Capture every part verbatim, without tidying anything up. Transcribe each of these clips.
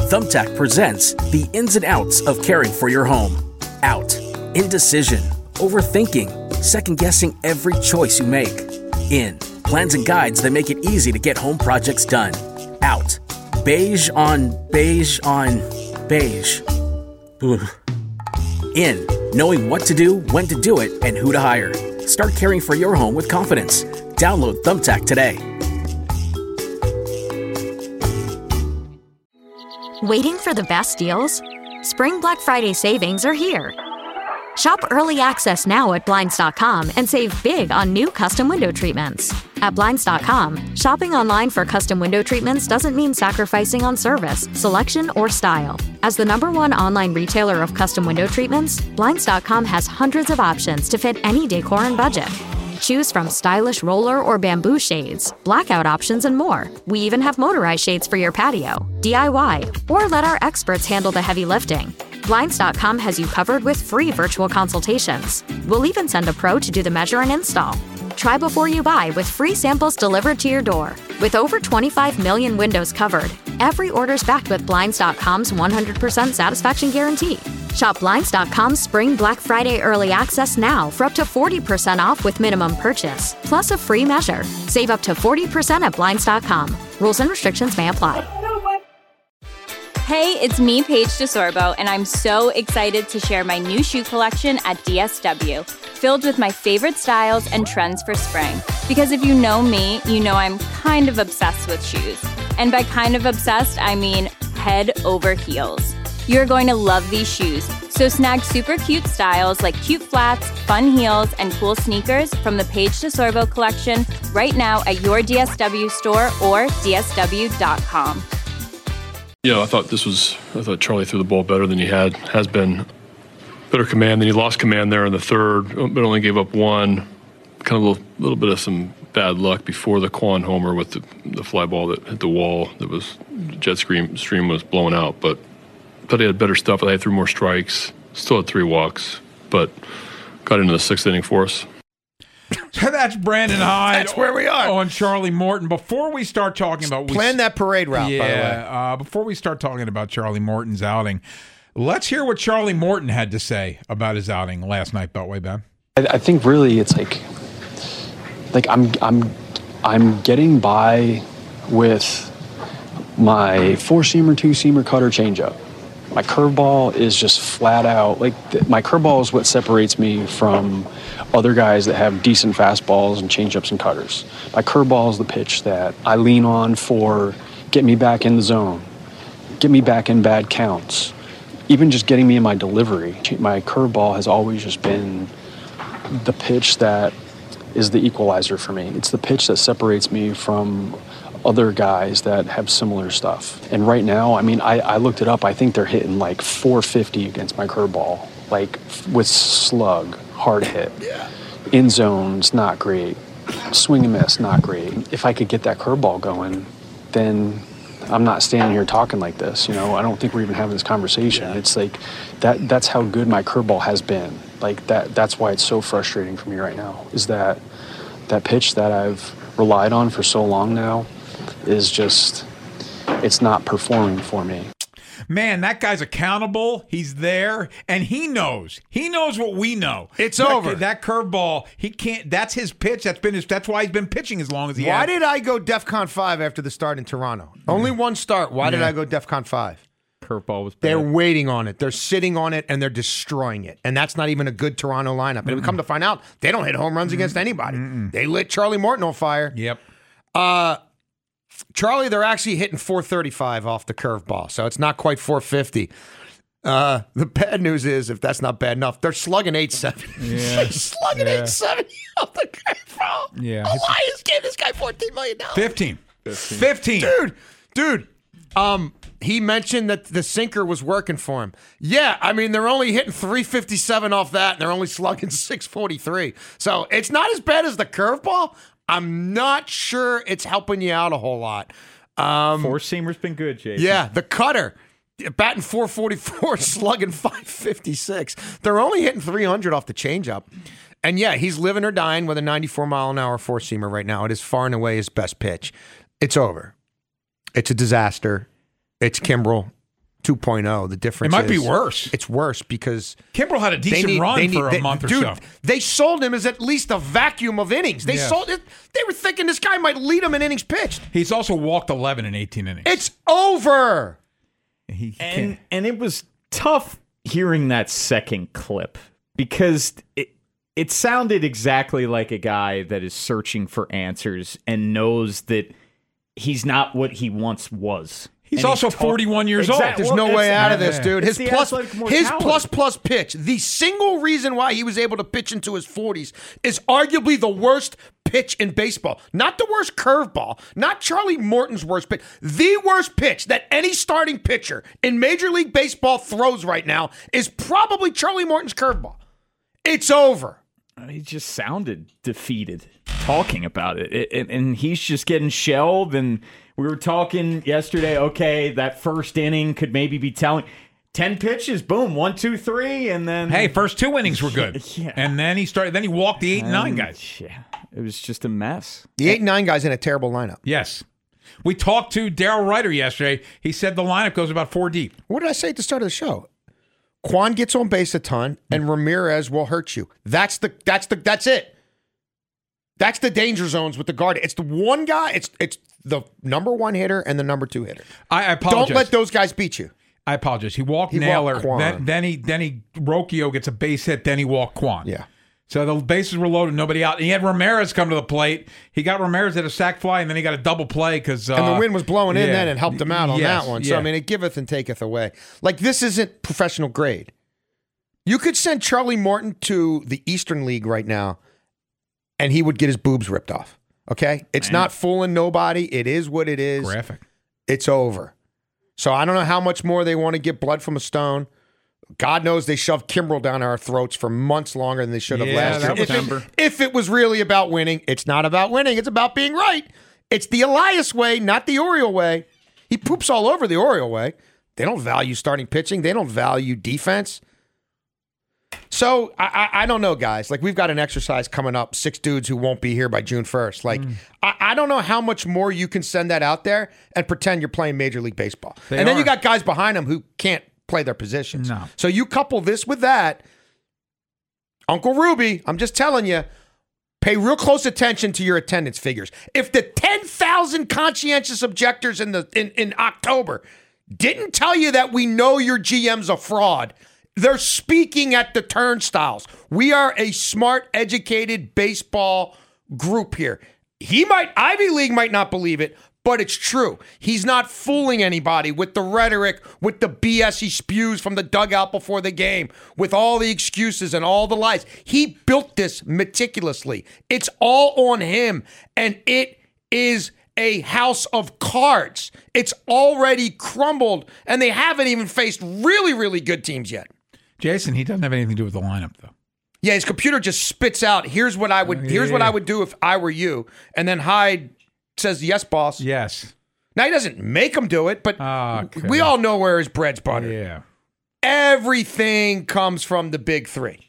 Thumbtack presents the ins and outs of caring for your home. Out. Indecision. Overthinking. Second-guessing every choice you make. In. Plans and guides that make it easy to get home projects done. Out. Beige on beige on beige. Ugh. In. Knowing what to do, when to do it, and who to hire. Start caring for your home with confidence. Download Thumbtack today. Waiting for the best deals? Spring Black Friday savings are here. Shop early access now at Blinds dot com and save big on new custom window treatments. At Blinds dot com, shopping online for custom window treatments doesn't mean sacrificing on service, selection, or style. As the number one online retailer of custom window treatments, Blinds dot com has hundreds of options to fit any decor and budget. Choose from stylish roller or bamboo shades, blackout options, and more. We even have motorized shades for your patio, D I Y, or let our experts handle the heavy lifting. Blinds dot com has you covered with free virtual consultations. We'll even send a pro to do the measure and install. Try before you buy with free samples delivered to your door. With over twenty-five million windows covered, every order's backed with Blinds dot com's one hundred percent satisfaction guarantee. Shop Blinds dot com's Spring Black Friday Early Access now for up to forty percent off with minimum purchase, plus a free measure. Save up to forty percent at Blinds dot com. Rules and restrictions may apply. Hey, it's me, Paige DeSorbo, and I'm so excited to share my new shoe collection at D S W, filled with my favorite styles and trends for spring. Because if you know me, you know I'm kind of obsessed with shoes. And by kind of obsessed, I mean head over heels. You're going to love these shoes, so snag super cute styles like cute flats, fun heels, and cool sneakers from the Paige DeSorbo collection right now at your D S W store or D S W dot com. Yeah, I thought this was, I thought Charlie threw the ball better than he had, has been. Better command, then he lost command there in the third, but only gave up one. Kind of a little, little bit of some bad luck before the Quan homer with the, the fly ball that hit the wall. That was, jet stream, stream was blowing out, but I thought he had better stuff. I thought he threw more strikes, still had three walks, but got into the sixth inning for us. That's Brandon Hyde. That's where we are. On Charlie Morton. Before we start talking about... Plan that parade route, yeah, by the way. Uh, before we start talking about Charlie Morton's outing, let's hear what Charlie Morton had to say about his outing last night, Beltway Ben. I, I think really it's like... Like, I'm, I'm, I'm getting by with my four-seamer, two-seamer, cutter, changeup. My curveball is just flat out, like, th- my curveball is what separates me from other guys that have decent fastballs and changeups and cutters. My curveball is the pitch that I lean on for get me back in the zone, get me back in bad counts, even just getting me in my delivery. My curveball has always just been the pitch that is the equalizer for me. It's the pitch that separates me from other guys that have similar stuff. And right now, I mean, I, I looked it up. I think they're hitting like four fifty against my curveball, like with slug, hard hit. Yeah. In zones, not great. Swing and miss, not great. If I could get that curveball going, then I'm not standing here talking like this. You know, I don't think we're even having this conversation. Yeah. It's like that. That's how good my curveball has been. Like that. That's why it's so frustrating for me right now. Is that that pitch that I've relied on for so long now is just, it's not performing for me. Man, that guy's accountable. He's there, and he knows. He knows what we know. It's that, over. That curveball, he can't. That's his pitch. That's been his. That's why he's been pitching as long as he has. Why did I go DEFCON five after the start in Toronto? Mm. Only one start. Why yeah. did I go DEFCON five? Curveball was bad. They're waiting on it. They're sitting on it, and they're destroying it. And that's not even a good Toronto lineup. And mm-mm. we come to find out, they don't hit home runs mm-mm. against anybody. Mm-mm. They lit Charlie Morton on fire. Yep. Uh. Charlie, they're actually hitting four thirty-five off the curveball, so it's not quite four fifty. Uh, the bad news is, if that's not bad enough, they're slugging eight seventy. Yeah. They're slugging yeah. eight seventy off the curveball. Yeah. Elias gave this guy fourteen million dollars. fifteen. fifteen. fifteen. Dude, dude. Um, he mentioned that the sinker was working for him. Yeah, I mean, they're only hitting three fifty-seven off that, and they're only slugging six forty-three. So it's not as bad as the curveball. I'm not sure it's helping you out a whole lot. Um, Four-seamer's been good, Jason. Yeah, the cutter, batting four forty-four, slugging five fifty-six. They're only hitting three hundred off the changeup. And yeah, he's living or dying with a ninety-four mile an hour four-seamer right now. It is far and away his best pitch. It's over. It's a disaster. It's Kimbrel. two point oh. The difference It might be is- worse. It's worse because Kimbrel had a they decent need- run they need- for a they- month or dude, so. They sold him as at least a vacuum of innings. They Yes. sold it. They were thinking this guy might lead them in innings pitched. He's also walked eleven in eighteen innings. It's over. He And can't- and it was tough hearing that second clip because it it sounded exactly like a guy that is searching for answers and knows that he's not what he once was. He's And also talk- forty-one years old. Exact- There's well, no that's- way out of yeah, this, yeah. dude. It's His the plus, athletic his mortality. plus plus pitch. The single reason why he was able to pitch into his forties is arguably the worst pitch in baseball. Not the worst curveball, not Charlie Morton's worst pitch. The worst pitch that any starting pitcher in Major League Baseball throws right now is probably Charlie Morton's curveball. It's over. He just sounded defeated talking about it. It- it- and he's just getting shelled. And we were talking yesterday, okay, that first inning could maybe be telling. ten pitches, boom, one, two, three, and then... Hey, first two innings were good. Yeah. And then he started. Then he walked the eight and nine and, guys. Yeah, it was just a mess. The eight and nine guys in a terrible lineup. Yes. We talked to Darryl Ryder yesterday. He said the lineup goes about four deep. What did I say at the start of the show? Quan gets on base a ton, and Ramirez will hurt you. That's the that's the that's it. That's the danger zones with the guard. It's the one guy. It's it's the number one hitter and the number two hitter. I, I apologize. Don't let those guys beat you. I apologize. He walked He Naylor. walked Quan. then, then he then he Rocchio gets a base hit. Then he walked Quan. Yeah. So the bases were loaded, nobody out. And he had Ramirez come to the plate. He got Ramirez at a sac fly, and then he got a double play because uh, And the wind was blowing in yeah. then and helped him out on Yes, that one. So, yeah. I mean, it giveth and taketh away. Like, this isn't professional grade. You could send Charlie Morton to the Eastern League right now, and he would get his boobs ripped off. Okay? It's Man. not fooling nobody. It is what it is. graphic. It's over. So I don't know how much more they want to get blood from a stone. God knows they shoved Kimbrel down our throats for months longer than they should have Yeah, last that year. was If it, September. if it was really about winning, it's not about winning. It's about being right. It's the Elias way, not the Oriole way. He poops all over the Oriole way. They don't value starting pitching. They don't value defense. So I, I, I don't know, guys. Like, we've got an exercise coming up, six dudes who won't be here by June first. Like, Mm. I, I don't know how much more you can send that out there and pretend you're playing Major League Baseball. They and then are. you got guys behind them who can't play their positions. No. So you couple this with that. Uncle Ruby, I'm just telling you, pay real close attention to your attendance figures. If the ten thousand conscientious objectors in the in, in October didn't tell you that we know your G M's a fraud, they're speaking at the turnstiles. We are a smart, educated baseball group here. He might, Ivy League might not believe it, but it's true. He's not fooling anybody with the rhetoric, with the B S he spews from the dugout before the game, with all the excuses and all the lies. He built this meticulously. It's all on him, and it is a house of cards. It's already crumbled, and they haven't even faced really, really good teams yet. Jason, he doesn't have anything to do with the lineup, though. Yeah, his computer just spits out, here's what I would here's what I would do if I were you, and then Hyde says, yes, boss. Yes. Now, he doesn't make him do it, but Okay. we all know where his bread's buttered. Yeah. Everything comes from the big three.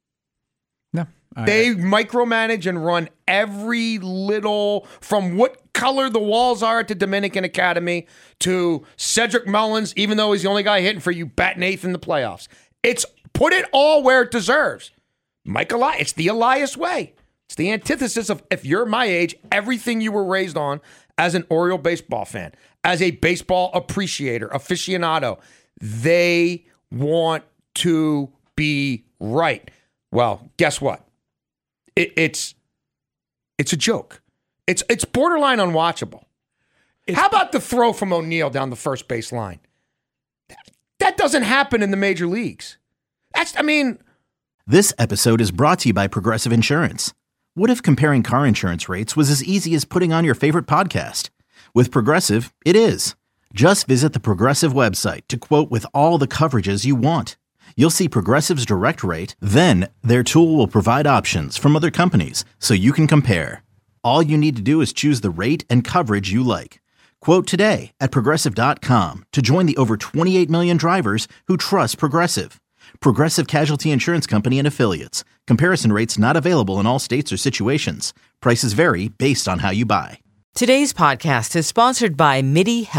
No. I- They micromanage and run every little, from what color the walls are at the Dominican Academy to Cedric Mullins, even though he's the only guy hitting for you, batting eighth in the playoffs. It's put it all where it deserves. Mike Elias, it's the Elias way. It's the antithesis of, if you're my age, everything you were raised on as an Oriole baseball fan, as a baseball appreciator, aficionado. They want to be right. Well, guess what? It, it's it's a joke. It's it's borderline unwatchable. How about the throw from O'Neill down the first base line? That, that doesn't happen in the major leagues. That's, I mean, This episode is brought to you by Progressive Insurance. What if comparing car insurance rates was as easy as putting on your favorite podcast? With Progressive, it is. Just visit the Progressive website to quote with all the coverages you want. You'll see Progressive's direct rate, then their tool will provide options from other companies so you can compare. All you need to do is choose the rate and coverage you like. Quote today at Progressive dot com to join the over twenty-eight million drivers who trust Progressive. Progressive Casualty Insurance Company and Affiliates. Comparison rates not available in all states or situations. Prices vary based on how you buy. Today's podcast is sponsored by MIDI Health.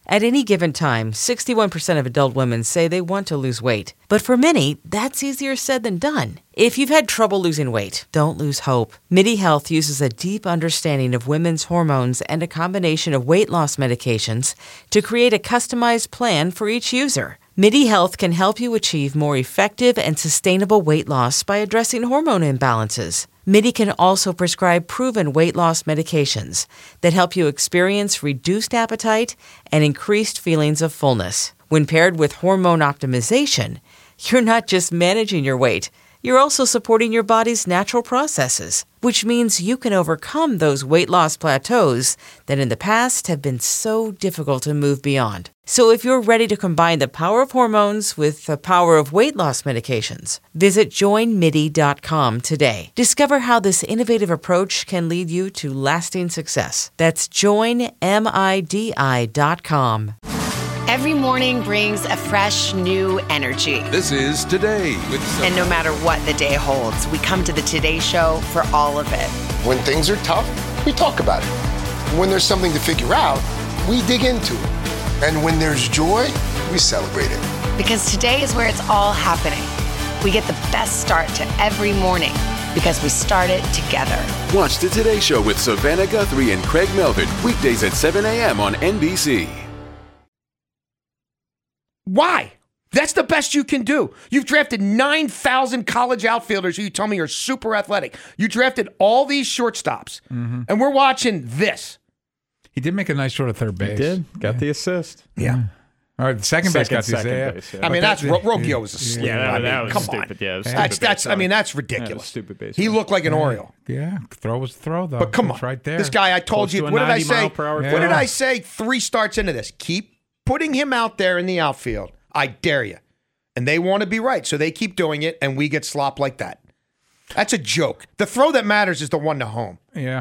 At any given time, sixty-one percent of adult women say they want to lose weight. But for many, that's easier said than done. If you've had trouble losing weight, don't lose hope. MIDI Health uses a deep understanding of women's hormones and a combination of weight loss medications to create a customized plan for each user. MIDI Health can help you achieve more effective and sustainable weight loss by addressing hormone imbalances. MIDI can also prescribe proven weight loss medications that help you experience reduced appetite and increased feelings of fullness. When paired with hormone optimization, you're not just managing your weight, you're also supporting your body's natural processes, which means you can overcome those weight loss plateaus that in the past have been so difficult to move beyond. So if you're ready to combine the power of hormones with the power of weight loss medications, visit join midi dot com today. Discover how this innovative approach can lead you to lasting success. That's join midi dot com. Every morning brings a fresh, new energy. This is Today with Sophia. And no matter what the day holds, we come to the Today Show for all of it. When things are tough, we talk about it. When there's something to figure out, we dig into it. And when there's joy, we celebrate it. Because today is where it's all happening. We get the best start to every morning because we start it together. Watch the Today Show with Savannah Guthrie and Craig Melvin, weekdays at seven a.m. on N B C. Why? That's the best you can do. You've drafted nine thousand college outfielders who you tell me are super athletic. You drafted all these shortstops, mm-hmm. and we're watching this. He did make a nice short of third base. He did. Got yeah. the assist. Yeah. Mm. All right, the second, second base got the assist. Base, yeah. I mean, that's Roggio was a sleep. Yeah, that, I mean, that was come stupid. on. Yeah, that's that's. I mean, that's ridiculous. Yeah, stupid base. He looked like an yeah. Oriole. Yeah, throw was the throw though. But come it's on, right there. This guy, I told Close you. To What did I say? Yeah. What did I say? Three starts into this. Keep putting him out there in the outfield. I dare you. And they want to be right, so they keep doing it, and we get slop like that. That's a joke. The throw that matters is the one to home. Yeah.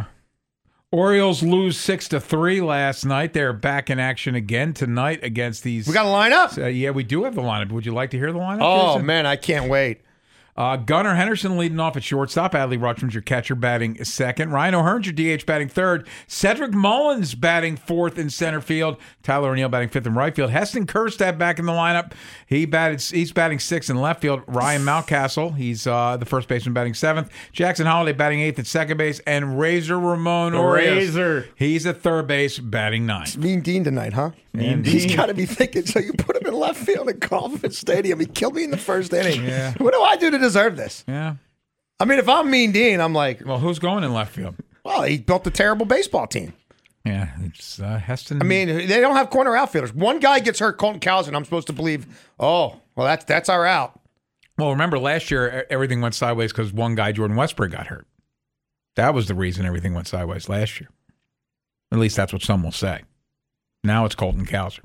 Orioles lose six to three last night. They're back in action again tonight against these. We got a lineup? Uh, yeah, we do have the lineup. Would you like to hear the lineup? Oh, Jason? man, I can't wait. Uh, Gunnar Henderson leading off at shortstop. Adley Rutschman's your catcher batting second. Ryan O'Hearn's your D H batting third. Cedric Mullins batting fourth in center field. Tyler O'Neill batting fifth in right field. Heston Kjerstad back in the lineup. He batted. He's batting sixth in left field. Ryan Mountcastle, he's uh, the first baseman batting seventh. Jackson Holiday batting eighth at second base. And Razor Ramon Urias, Razor. he's at third base batting ninth. It's Mean Dean tonight, huh? Mean He's Dean. got to be thinking, so you put him in left field at Kauffman Stadium. He killed me in the first inning. Yeah. What do I do to deserve this? Yeah. I mean, if I'm Mean Dean, I'm like, Well, who's going in left field? well, he built a terrible baseball team. Yeah, it's uh, Heston. I mean, they don't have corner outfielders. One guy gets hurt, Colton Cowser, and I'm supposed to believe, oh, well, that's that's our out. Well, remember last year everything went sideways because one guy, Jordan Westbrook, got hurt. That was the reason everything went sideways last year. At least that's what some will say. Now it's Colton Cowser.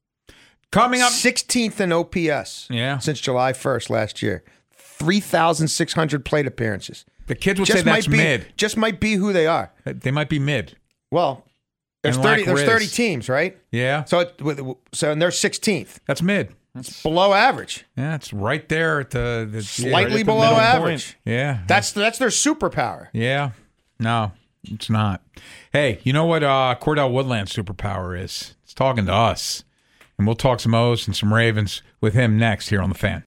Coming up, sixteenth in O P S. Yeah, since July first last year, three thousand six hundred plate appearances. The kids would just say that's might be, mid. Just might be who they are. They might be mid. Well, there's And thirty. lack There's Riz. thirty teams, right? Yeah. So it, so and they're sixteenth. That's mid. That's below average. Yeah, it's right there at the, the slightly right below average. Point. Yeah, that's that's their superpower. Yeah, no, it's not. Hey, you know what uh, Cordell Woodland's superpower is? It's talking to us, and we'll talk some O's and some Ravens with him next here on The Fan.